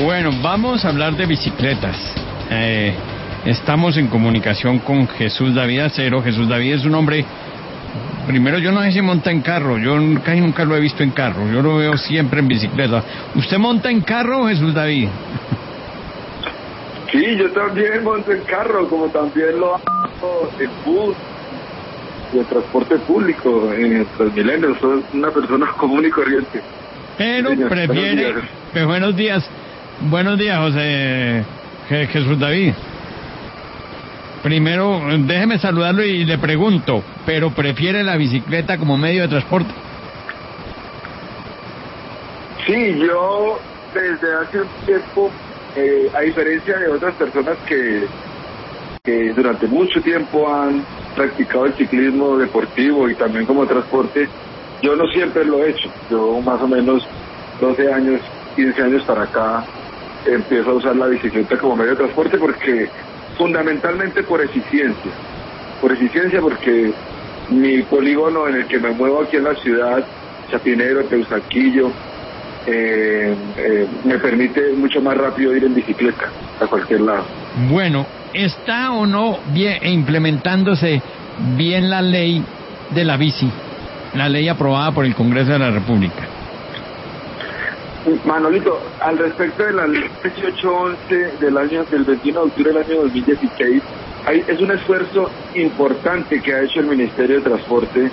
Bueno, vamos a hablar de bicicletas. Estamos en comunicación con Jesús David Acero. Jesús David es un hombre, primero, yo no sé si monta en carro, yo casi nunca lo he visto en carro, yo lo veo siempre en bicicleta. ¿Usted monta en carro, Jesús David? Sí, yo también monto en carro, como también lo hago en bus, de transporte público, en Transmilenio. Soy una persona común y corriente. Pero Señor, prefiere... Buenos días, José Jesús David. Primero, déjeme saludarlo y le pregunto, ¿pero prefiere la bicicleta como medio de transporte? Sí, yo desde hace un tiempo, a diferencia de otras personas que durante mucho tiempo han practicado el ciclismo deportivo y también como transporte, yo no siempre lo he hecho. Yo más o menos 12 años, 15 años para acá empiezo a usar la bicicleta como medio de transporte porque fundamentalmente por eficiencia porque mi polígono en el que me muevo aquí en la ciudad, Chapinero, Teusaquillo, me permite mucho más rápido ir en bicicleta a cualquier lado. Bueno, ¿está o no bien implementándose bien la ley de la bici? La ley aprobada por el Congreso de la República. Manolito, al respecto de la ley 1811 del 21 de octubre del año 2016, es un esfuerzo importante que ha hecho el Ministerio de Transporte,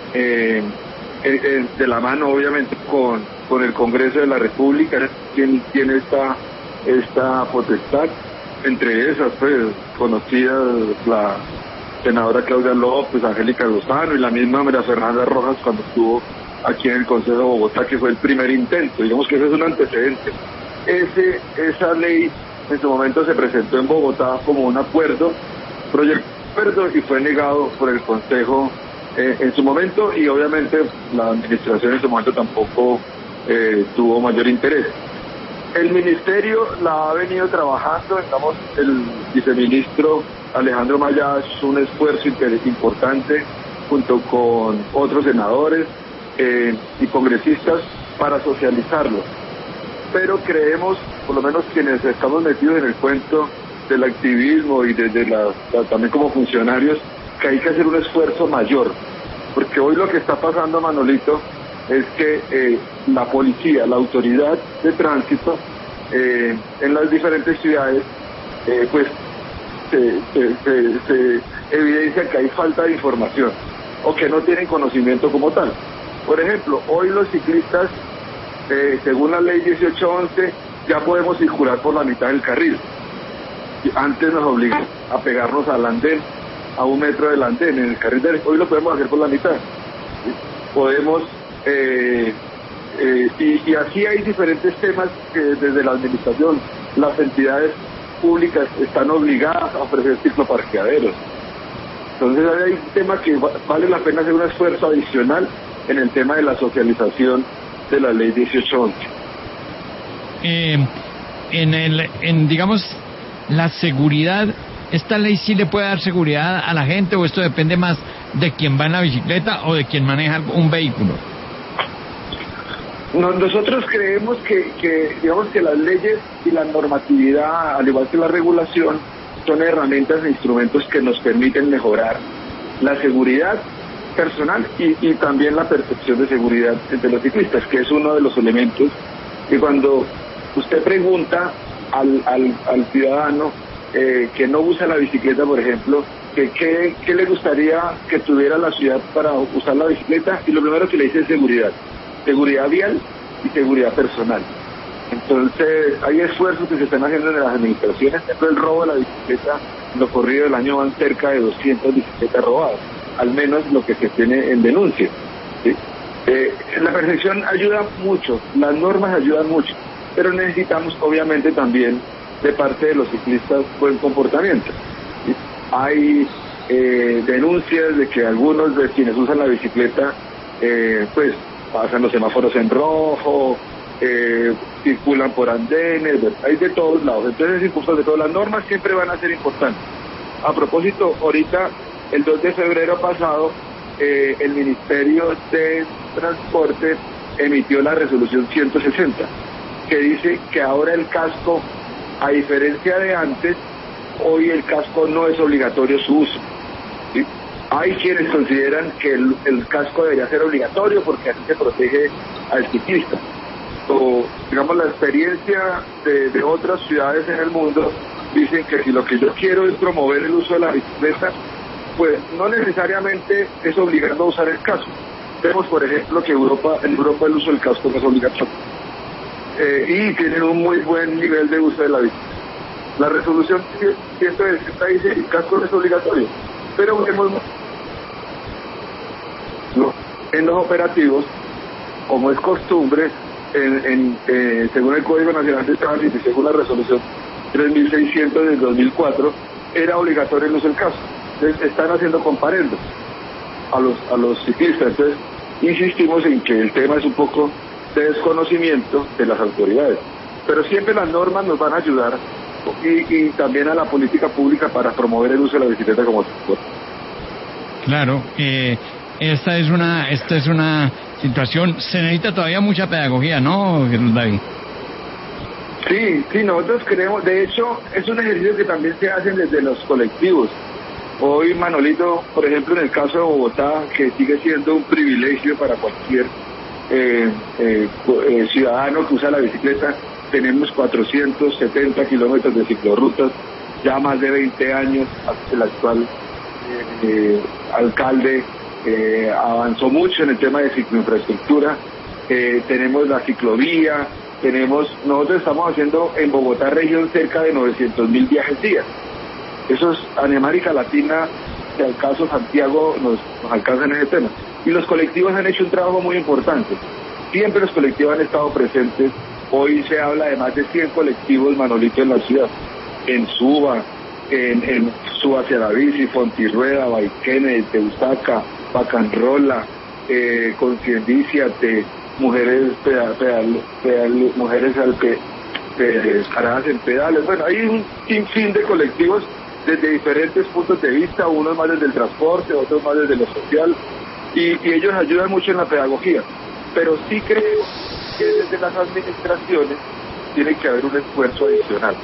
de la mano obviamente con el Congreso de la República, quien tiene esta potestad. Entre esas, pues, conocidas la senadora Claudia López, Angélica Lozano y la misma María Fernanda Rojas cuando estuvo aquí en el Consejo de Bogotá, que fue el primer intento. Digamos que ese es un antecedente. Esa ley en su momento se presentó en Bogotá como un proyecto de acuerdo, y fue negado por el Consejo en su momento, y obviamente la administración en su momento tampoco tuvo mayor interés. El ministerio la ha venido trabajando, digamos, el viceministro Alejandro Maya ha hecho un esfuerzo importante junto con otros senadores y congresistas para socializarlo. Pero creemos, por lo menos quienes estamos metidos en el cuento del activismo y desde también como funcionarios, que hay que hacer un esfuerzo mayor. Porque hoy lo que está pasando, Manolito, es que la policía, la autoridad de tránsito en las diferentes ciudades, pues se evidencia que hay falta de información o que no tienen conocimiento como tal. Por ejemplo, hoy los ciclistas, según la ley 1811, ya podemos circular por la mitad del carril. Antes nos obligan a pegarnos al andén, a 1 metro del andén, en el carril derecho. Hoy lo podemos hacer por la mitad. Podemos, y así hay diferentes temas que desde la administración, las entidades públicas están obligadas a ofrecer cicloparqueaderos. Entonces hay un tema que vale la pena hacer un esfuerzo adicional en el tema de la socialización de la ley 1811. Digamos, la seguridad, ¿esta ley sí le puede dar seguridad a la gente o esto depende más de quien va en la bicicleta o de quien maneja un vehículo? Nosotros creemos que digamos que las leyes y la normatividad, al igual que la regulación, son herramientas e instrumentos que nos permiten mejorar la seguridad personal y también la percepción de seguridad entre los ciclistas, que es uno de los elementos que cuando usted pregunta al ciudadano que no usa la bicicleta, por ejemplo, ¿qué le gustaría que tuviera la ciudad para usar la bicicleta? Y lo primero que le dice es seguridad vial y seguridad personal. Entonces hay esfuerzos que se están haciendo en las administraciones. Por ejemplo, el robo de la bicicleta, en lo corrido del año van cerca de 200 bicicletas robadas, al menos lo que se tiene en denuncia, ¿sí? La percepción ayuda mucho, las normas ayudan mucho, pero necesitamos obviamente también de parte de los ciclistas buen comportamiento, ¿sí? Hay denuncias de que algunos de quienes usan la bicicleta pues pasan los semáforos en rojo, circulan por andenes, hay de todos lados. Entonces es importante, todas las normas siempre van a ser importantes. A propósito, ahorita, el 2 de febrero pasado, el Ministerio de Transporte emitió la resolución 160, que dice que ahora el casco, a diferencia de antes, hoy el casco no es obligatorio su uso, ¿sí? Hay quienes consideran que el casco debería ser obligatorio porque así se protege al ciclista. O, digamos, la experiencia de otras ciudades en el mundo dicen que si lo que yo quiero es promover el uso de la bicicleta, pues no necesariamente es obligado a usar el casco. Vemos, por ejemplo, que en Europa el uso del casco no es obligatorio. Y tienen un muy buen nivel de uso de la bicicleta. La resolución 160 dice que el casco no es obligatorio, pero vemos en los operativos, como es costumbre, según el Código Nacional de Tránsito y según la resolución 3600 del 2004, era obligatorio el uso del casco. Entonces están haciendo comparendos a los ciclistas. Entonces insistimos en que el tema es un poco de desconocimiento de las autoridades, pero siempre las normas nos van a ayudar y también a la política pública para promover el uso de la bicicleta como transporte. Claro, esta es una situación, se necesita todavía mucha pedagogía, ¿no, Jesús David? Sí, nosotros creemos, de hecho, es un ejercicio que también se hace desde los colectivos. Hoy, Manolito, por ejemplo, en el caso de Bogotá, que sigue siendo un privilegio para cualquier ciudadano que usa la bicicleta, tenemos 470 kilómetros de ciclorrutas, ya más de 20 años. El actual alcalde avanzó mucho en el tema de cicloinfraestructura. Tenemos la ciclovía, nosotros estamos haciendo en Bogotá región cerca de 900.000 viajes día. Esos en América Latina, si al caso Santiago, nos alcanzan en ese tema. Y los colectivos han hecho un trabajo muy importante. Siempre los colectivos han estado presentes. Hoy se habla de más de 100 colectivos, Manolito, en la ciudad. En Suba, en Suba hacia la bici, Fontirrueda, Baiquene, Teusaca, Bacanrola, Conciencíate, mujeres paradas en pedales. Bueno, hay un sinfín de colectivos desde diferentes puntos de vista, unos más desde el transporte, otros más desde lo social, y ellos ayudan mucho en la pedagogía. Pero sí creo que desde las administraciones tiene que haber un esfuerzo adicional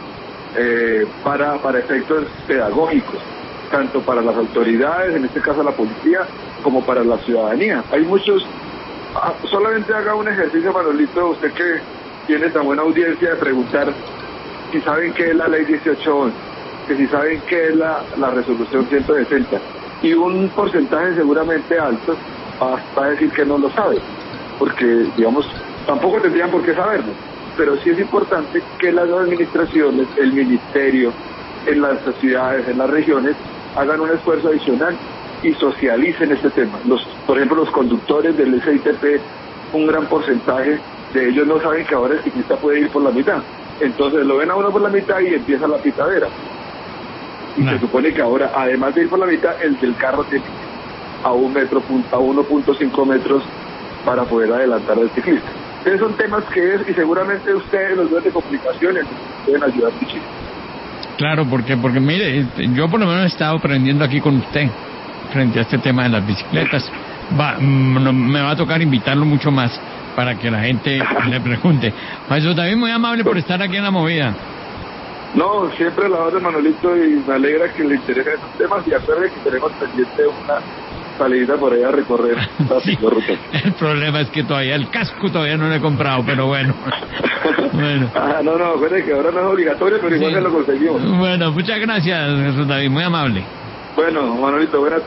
para efectos pedagógicos, tanto para las autoridades, en este caso la policía, como para la ciudadanía. Hay muchos, solamente haga un ejercicio, Manolito, usted que tiene tan buena audiencia, de preguntar si saben qué es la ley 1811, que si saben qué es la resolución 160, y un porcentaje seguramente alto va a decir que no lo sabe, porque, digamos, tampoco tendrían por qué saberlo, pero sí es importante que las administraciones, el ministerio, en las ciudades, en las regiones, hagan un esfuerzo adicional y socialicen este tema. Por ejemplo, los conductores del SITP, un gran porcentaje de ellos no saben que ahora el ciclista puede ir por la mitad. Entonces lo ven a uno por la mitad y empieza la pitadera. Y se supone que ahora, además de ir por la mitad, el del carro tiene a 1.5 metros para poder adelantar al ciclista. Entonces son temas y seguramente ustedes, los medios de comunicaciones, pueden ayudar muchísimo. Claro, porque mire, yo por lo menos he estado aprendiendo aquí con usted frente a este tema de las bicicletas. Me va a tocar invitarlo mucho más para que la gente le pregunte. Jesús David, muy amable por estar aquí en La Movida. No, siempre la orden, Manolito, y me alegra que le interesen esos temas, y acuerde que tenemos pendiente una salida por ahí a recorrer la ciclorruta. El problema es que todavía el casco todavía no lo he comprado, pero bueno. Bueno. No, acuerde que ahora no es obligatorio, pero igual se lo conseguimos. Bueno, muchas gracias, Jesús David, muy amable. Bueno, Manolito, buenas